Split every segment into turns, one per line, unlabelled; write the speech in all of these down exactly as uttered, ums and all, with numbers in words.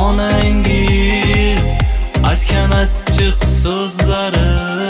onangiz aytgan achchiq so'zlari.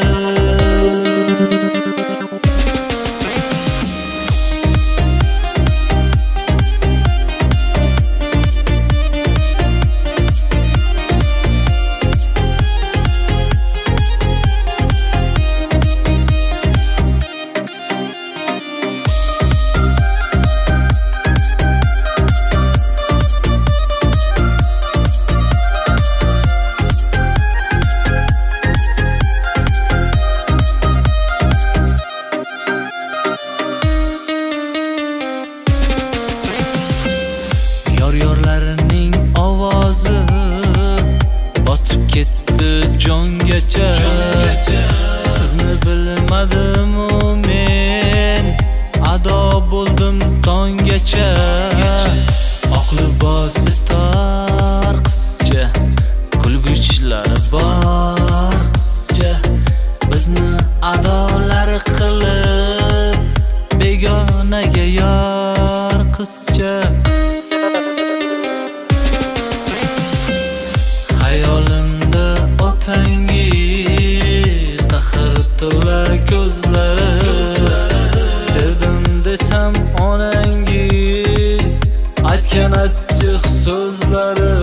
Yor-yorlarining ovozi botib ketdi jongacha. Sizni bilmadim-u men, ado bo'ldim tonggacha. Oq libosi tor qizcha, kulguchlari bor qizcha. Bizni adolar qilib begonaga yor qizcha. Hayolimda otangiz taxir to'la ko'zlari. Sevdim desam onangiz aytgan achchiq so'zlari.